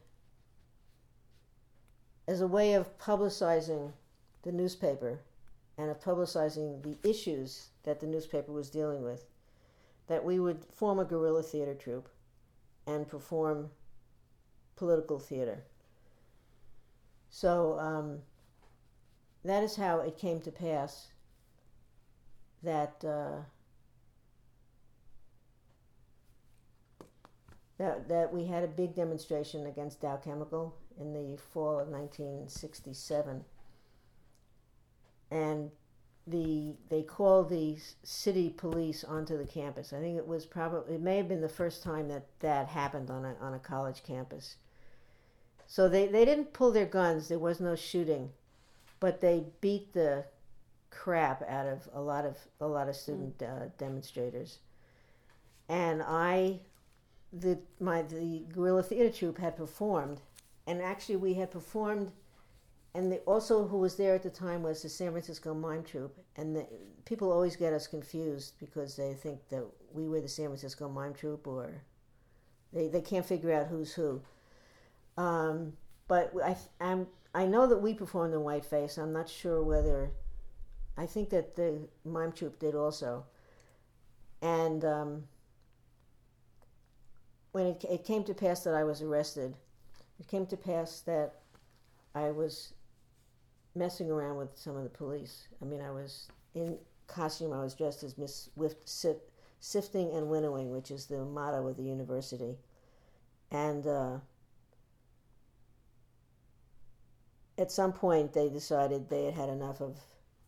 as a way of publicizing the newspaper and of publicizing the issues that the newspaper was dealing with, that we would form a guerrilla theater troupe and perform political theater. So um, that is how it came to pass that uh, that that we had a big demonstration against Dow Chemical in the fall of nineteen sixty-seven, and the they called the city police onto the campus. I think it was probably it may have been the first time that that happened on a on a college campus. So they, they didn't pull their guns. There was no shooting, but they beat the crap out of a lot of a lot of student uh, demonstrators. And I, the my the guerrilla theater troupe had performed, and actually we had performed, and the, also who was there at the time was the San Francisco Mime Troupe. And the, people always get us confused because they think that we were the San Francisco Mime Troupe, or they they can't figure out who's who. Um, but I, I'm, I know that we performed in whiteface. I'm not sure whether, I think that the mime troupe did also. And um, when it, it came to pass that I was arrested, it came to pass that I was messing around with some of the police. I mean, I was in costume. I was dressed as Miss Swift, Sifting and Winnowing, which is the motto of the university. And uh, at some point, they decided they had had enough of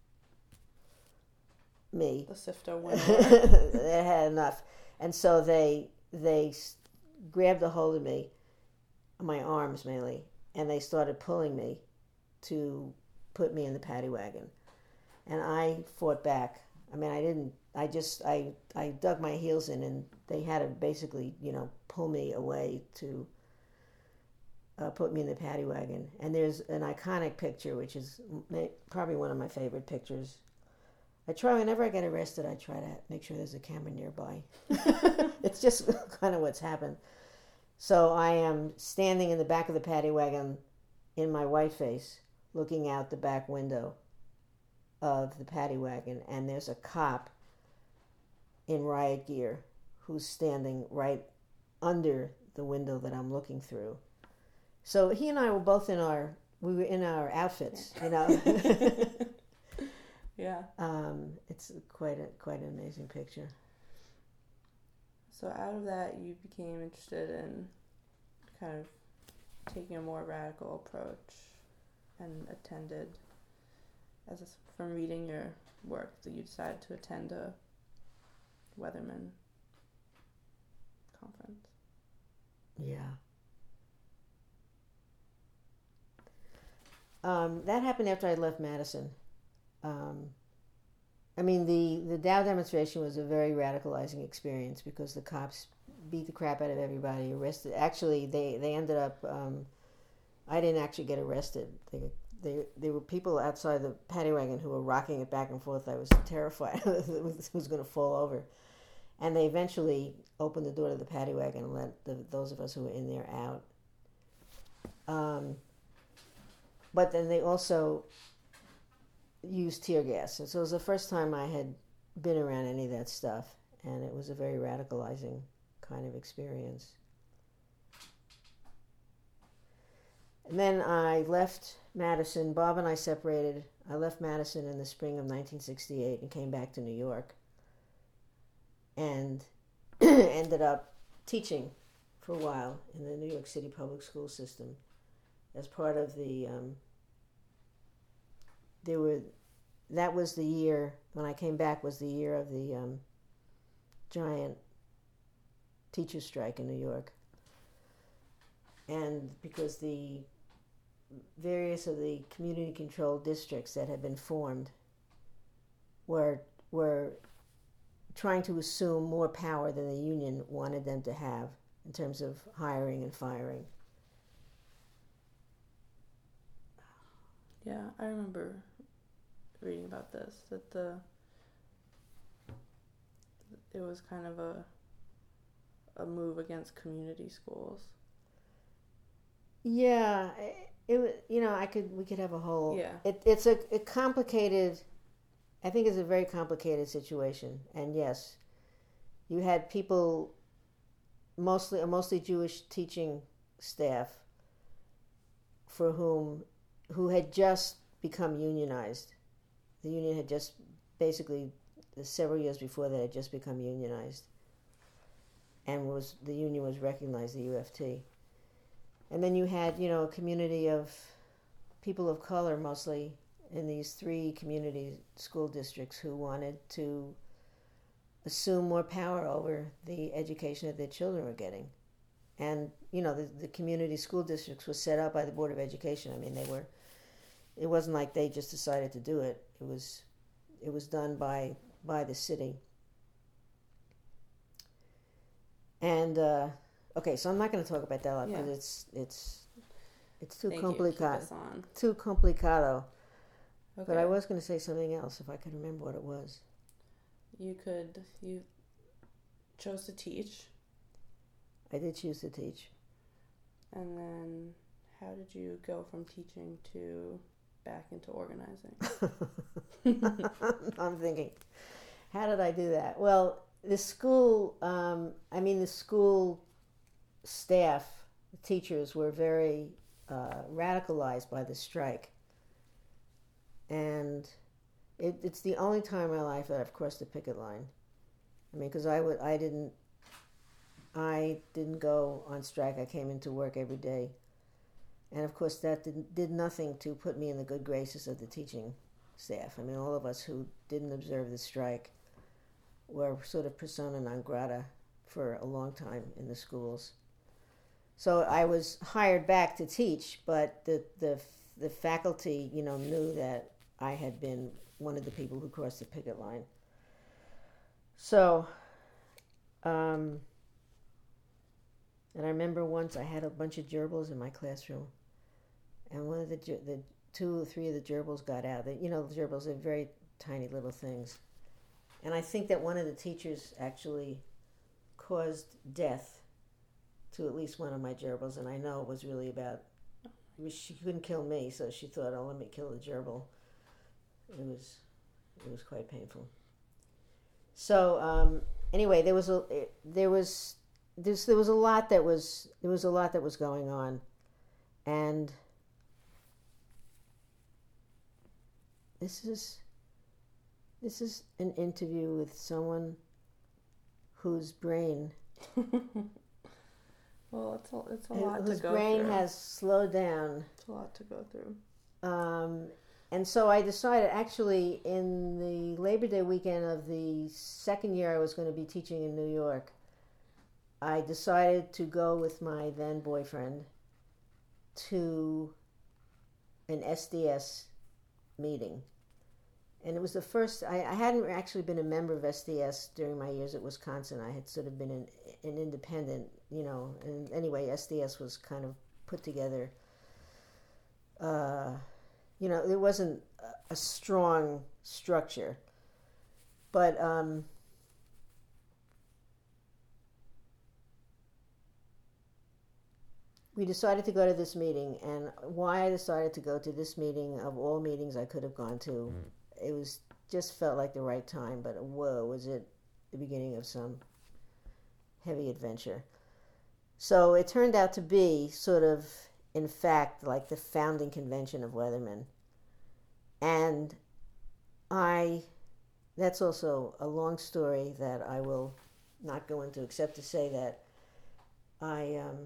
me. The Sifter winner. They had enough, and so they they grabbed a hold of me, my arms mainly, and they started pulling me to put me in the paddy wagon. And I fought back. I mean, I didn't, I just, I, I dug my heels in, and they had to basically, you know, pull me away to uh, put me in the paddy wagon. And there's an iconic picture, which is probably one of my favorite pictures. I try, whenever I get arrested, I try to make sure there's a camera nearby. It's just kind of what's happened. So I am standing in the back of the paddy wagon in my white face, looking out the back window of the paddy wagon, and there's a cop in riot gear who's standing right under the window that I'm looking through. So he and I were both in our, we were in our outfits, you know. Yeah. Um, it's quite a quite an amazing picture. So out of that, you became interested in kind of taking a more radical approach, and attended, as a, from reading your work, that you decided to attend a Weatherman conference. Yeah. Um, that happened after I left Madison. Um, I mean, the, the Dow demonstration was a very radicalizing experience because the cops beat the crap out of everybody, arrested. Actually, they, they ended up, um, I didn't actually get arrested. They, they, there were people outside the paddy wagon who were rocking it back and forth. I was terrified it was going to fall over. And they eventually opened the door to the paddy wagon and let the, those of us who were in there out. Um, but then they also used tear gas. So it was the first time I had been around any of that stuff, and it was a very radicalizing kind of experience. And then I left Madison. Bob and I separated. I left Madison in the spring of nineteen sixty-eight and came back to New York, and ended up teaching for a while in the New York City public school system as part of the um, there were that was the year when I came back was the year of the um, giant teacher strike in New York. And because the various of the community controlled districts that had been formed were were trying to assume more power than the union wanted them to have in terms of hiring and firing. Yeah, I remember reading about this, that the it was kind of a a move against community schools. Yeah, it, it you know I could we could have a whole yeah. It, it's a, a complicated. I think it's a very complicated situation, and yes, you had people, mostly a mostly Jewish teaching staff, for whom who had just become unionized. The union had just basically several years before that had just become unionized, and was the union was recognized, the U F T. And then you had, you know, a community of people of color, mostly in these three community school districts, who wanted to assume more power over the education that their children were getting. And, you know, the, the community school districts were set up by the Board of Education. I mean, they were, it wasn't like they just decided to do it. It was, it was done by, by the city. And, uh, okay, so I'm not going to talk about that a lot because yeah. it's, it's, it's too complicado. Too complicado. Okay. But I was going to say something else if I could remember what it was. You could, you chose to teach. I did choose to teach. And then how did you go from teaching to back into organizing? I'm thinking, how did I do that? Well, the school, um, I mean, the school staff, the teachers were very uh, radicalized by the strike. And it, it's the only time in my life that I've crossed the picket line. I mean, because I would, I didn't, I didn't go on strike. I came into work every day, and of course that did, did nothing to put me in the good graces of the teaching staff. I mean, all of us who didn't observe the strike were sort of persona non grata for a long time in the schools. So I was hired back to teach, but the the the faculty, you know, knew that I had been one of the people who crossed the picket line. So, um, and I remember once I had a bunch of gerbils in my classroom, and one of the the two or three of the gerbils got out. They, you know, the gerbils are very tiny little things, and I think that one of the teachers actually caused death to at least one of my gerbils, and I know it was really about. She couldn't kill me, so she thought, "Oh, let me kill the gerbil." It was, it was quite painful. So um, anyway, there was a there was this there was a lot that was there was a lot that was going on, and this is this is an interview with someone whose brain. Well, it's a, it's a lot whose to go brain through. has slowed down. It's a lot to go through. Um, and so I decided, actually, in the Labor Day weekend of the second year I was going to be teaching in New York, I decided to go with my then boyfriend to an S D S meeting. And it was the first, I, I hadn't actually been a member of S D S during my years at Wisconsin. I had sort of been an, an independent, you know, and anyway, S D S was kind of put together. Uh, you know, there wasn't a, a strong structure. But um, we decided to go to this meeting, and why I decided to go to this meeting, of all meetings I could have gone to, mm. It was just felt like the right time, but whoa, was it the beginning of some heavy adventure. So it turned out to be sort of, in fact, like the founding convention of Weathermen. And I, that's also a long story that I will not go into, except to say that I, um,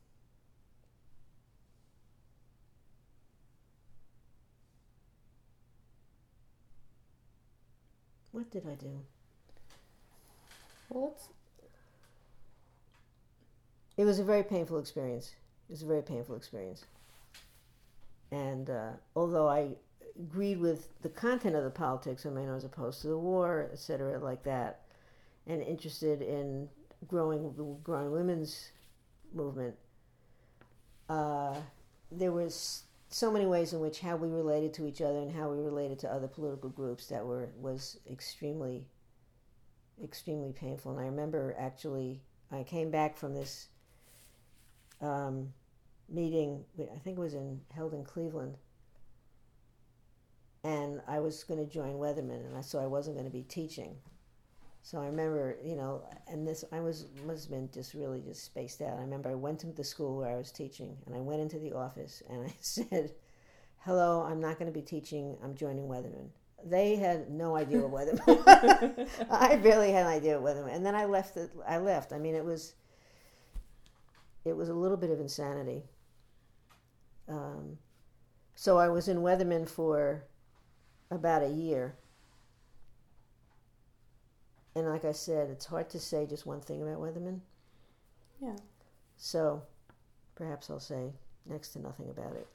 what did I do? Well, it's... It was a very painful experience. It was a very painful experience. And uh, although I agreed with the content of the politics, I mean, I was opposed to the war, et cetera, like that, and interested in growing the growing women's movement, uh, there was so many ways in which how we related to each other and how we related to other political groups that were was extremely, extremely painful. And I remember actually, I came back from this um, meeting, I think it was in held in Cleveland, and I was going to join Weathermen, and I, so I wasn't going to be teaching. So I remember, you know, and this, I was, must have been just really just spaced out. I remember I went to the school where I was teaching, and I went into the office, and I said, hello, I'm not going to be teaching, I'm joining Weathermen. They had no idea what Weathermen. I barely had an idea what Weathermen. And then I left, it, I left. I mean, it was, it was a little bit of insanity. Um, so I was in Weathermen for about a year. And like I said, it's hard to say just one thing about Weathermen. Yeah. So perhaps I'll say next to nothing about it.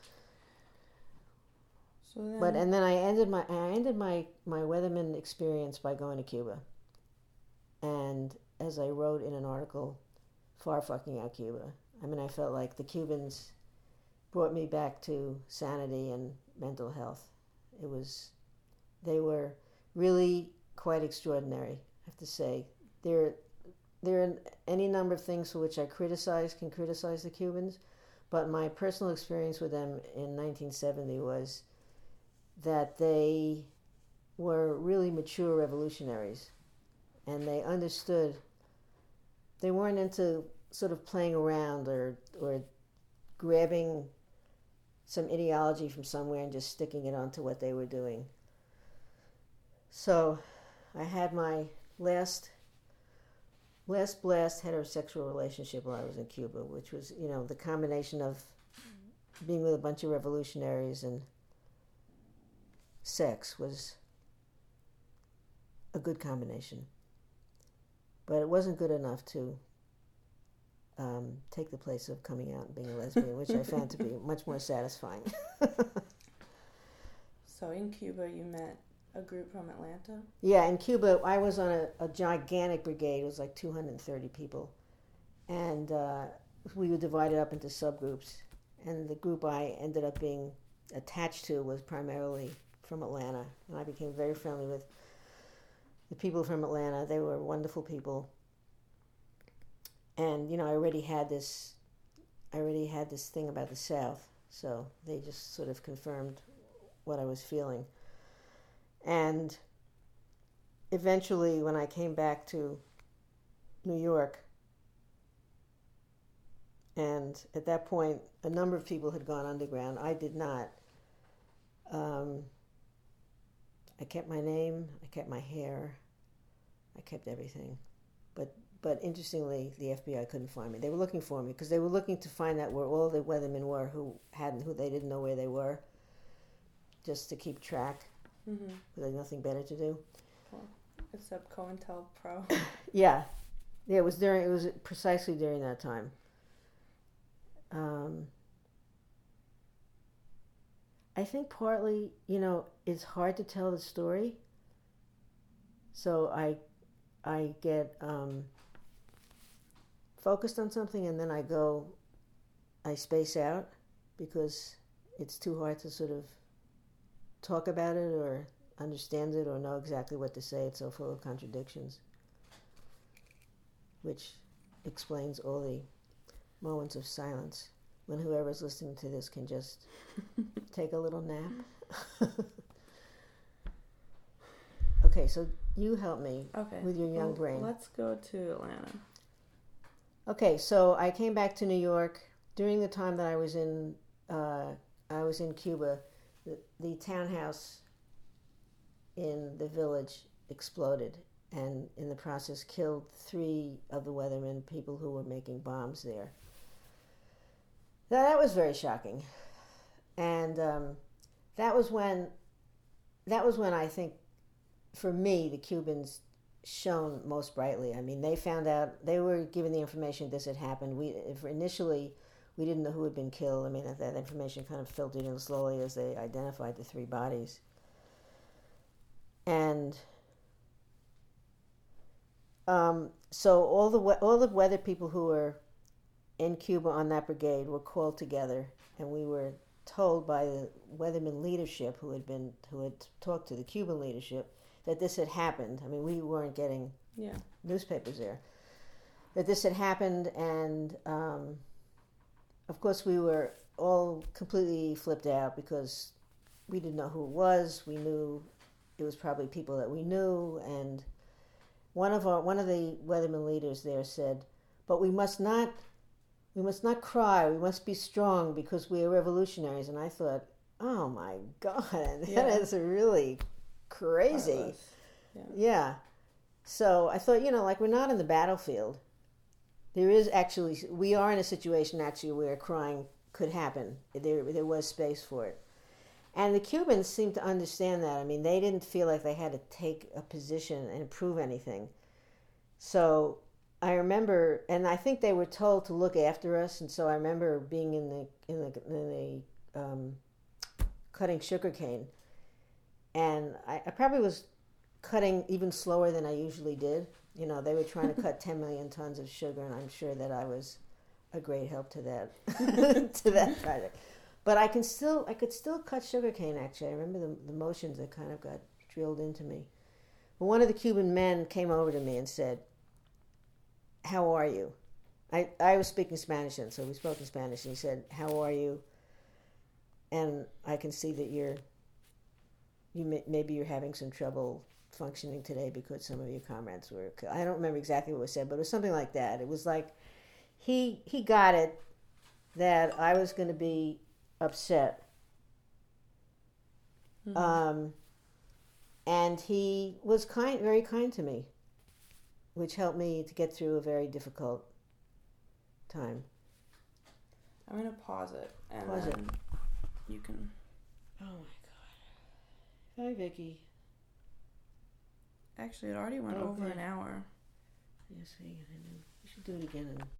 So then... But and then I ended my I ended my, my Weatherman experience by going to Cuba. And as I wrote in an article, far fucking out Cuba. I mean, I felt like the Cubans brought me back to sanity and mental health. It was, they were really quite extraordinary, I have to say. There, there are any number of things for which I criticize, can criticize the Cubans, but my personal experience with them in nineteen seventy was that they were really mature revolutionaries, and they understood, they weren't into sort of playing around or or grabbing some ideology from somewhere and just sticking it onto what they were doing. So I had my last last blast heterosexual relationship while I was in Cuba, which was, you know, the combination of being with a bunch of revolutionaries and sex was a good combination. But it wasn't good enough to um, take the place of coming out and being a lesbian, which I found to be much more satisfying. So in Cuba, you met a group from Atlanta? Yeah, in Cuba, I was on a, a gigantic brigade. It was like two hundred thirty people. And uh, we were divided up into subgroups. And the group I ended up being attached to was primarily from Atlanta. And I became very friendly with the people from Atlanta. They were wonderful people. And, you know, I already had this, I already had this thing about the South. So they just sort of confirmed what I was feeling. And eventually, when I came back to New York, and at that point, a number of people had gone underground. I did not. Um, I kept my name, I kept my hair, I kept everything. But but interestingly, the F B I couldn't find me. They were looking for me because they were looking to find out where all the weathermen were who hadn't, who they didn't know where they were, just to keep track. Mm-hmm. Because they had nothing better to do. Well, except COINTELPRO. Yeah, yeah. It was during. It was precisely during that time. Um, I think partly, you know, it's hard to tell the story. So I, I get um, focused on something, and then I go, I space out because it's too hard to sort of talk about it or understand it or know exactly what to say. It's so full of contradictions, which explains all the moments of silence when whoever's listening to this can just take a little nap. Okay, so you help me Okay. with your young well, brain. Let's go to Atlanta. Okay, so I came back to New York during the time that I was in uh, I was in Cuba. The, the townhouse in the village exploded, and in the process killed three of the weathermen, people who were making bombs there. Now, that was very shocking, and um, that was when that was when I think, for me, the Cubans shone most brightly. I mean, they found out, they were given the information this had happened. We if initially we didn't know who had been killed. I mean, that, that information kind of filtered in slowly as they identified the three bodies. And um, so all the all the weather people who were in Cuba on that brigade were called together, and we were told by the weatherman leadership who had been who had talked to the Cuban leadership that this had happened. I mean, we weren't getting yeah. newspapers there. That this had happened, and um, of course we were all completely flipped out because we didn't know who it was. We knew it was probably people that we knew, and one of our one of the weatherman leaders there said, "But we must not." We must not cry. We must be strong because we are revolutionaries. And I thought, oh my God, that Yeah. is really crazy. Heartless. Yeah. Yeah. So I thought, you know, like, we're not in the battlefield. There is actually, we are in a situation actually where crying could happen. There, there was space for it. And the Cubans seemed to understand that. I mean, they didn't feel like they had to take a position and prove anything. So I remember, and I think they were told to look after us, and so I remember being in the in the in the um, cutting sugarcane, and I, I probably was cutting even slower than I usually did. You know, they were trying to cut ten million tons of sugar, and I'm sure that I was a great help to that to that project. But I can still I could still cut sugarcane. Actually, I remember the, the motions that kind of got drilled into me. But one of the Cuban men came over to me and said, "How are you?" I, I was speaking Spanish then, so we spoke in Spanish. And he said, "How are you?" And I can see that you're, you may, maybe you're having some trouble functioning today because some of your comrades were. I don't remember exactly what was said, but it was something like that. It was like he he got it that I was going to be upset, Mm-hmm. um, and he was kind, very kind to me, which helped me to get through a very difficult time. I'm gonna pause it and Pause it. then you can. Oh my God. Hi, Vicky. Actually, it already went Oh, over good. an hour. Yes, hey, I know. We should do it again. And